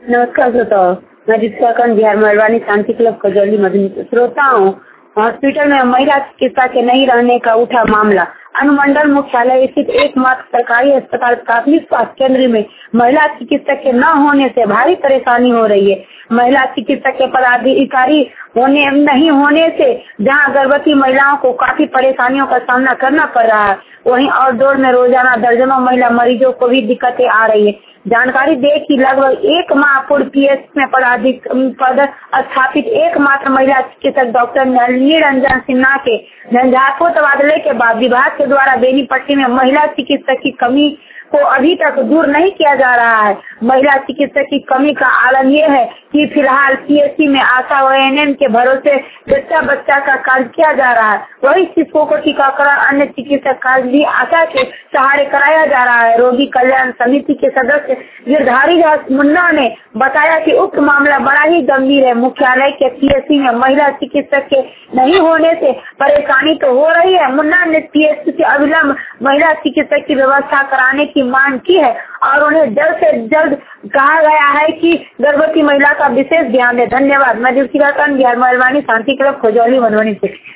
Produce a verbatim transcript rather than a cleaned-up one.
नमस्कार श्रोताओं, मैं दीपिका कर्ण, बिहार मेहरबानी शांति क्लब खजौली मधुबनी। श्रोताओं, हॉस्पिटल में महिला चिकित्सा के नहीं रहने का उठा मामला। अनुमंडल मुख्यालय स्थित एकमात्र सरकारी अस्पताल प्राथमिक स्वास्थ्य केंद्र में महिला चिकित्सक के न होने से भारी परेशानी हो रही है। महिला चिकित्सक के पदाधिकारी होने नहीं होने से जहां गर्भवती महिलाओं को काफी परेशानियों का सामना करना पड़ रहा है, वहीं आउटडोर में रोजाना दर्जनों महिला मरीजों को भी दिक्कतें आ रही है। जानकारी दे कि लगभग एक माह पूर्व पीएस में पदाधिक पद स्थापित एकमात्र महिला चिकित्सक डॉक्टर नलिनी रंजन सिन्हा के झंझारपुर तबादले के बाद विभाग के द्वारा बेनीपट्टी में महिला चिकित्सक की कमी को अभी तक दूर नहीं किया जा रहा है। महिला चिकित्सक की कमी का आलम यह है कि फिलहाल पीएससी में आशा व एएनएम के भरोसे बच्चा बच्चा का कार्य किया जा रहा है। वही शिशुओं को टीकाकरण अन्य चिकित्सक कार्य भी आशा के सहारे कराया जा रहा है। रोगी कल्याण समिति के सदस्य गिरधारी दास मुन्ना ने बताया कि उक्त मामला बड़ा ही गंभीर है। मुख्यालय के पीएससी में महिला चिकित्सक के नहीं होने से परेशानी तो हो रही है। मुन्ना ने पीएससी से अविलंब महिला चिकित्सक की व्यवस्था कराने की मांग की है और उन्हें जल्द से जल्द कहा गया है कि गर्भवती महिला का विशेष ध्यान दे। धन्यवाद। मैं दीपिका कर्ण, बिहार मेहरबानी शांति क्लब खजौली मधुबनी से।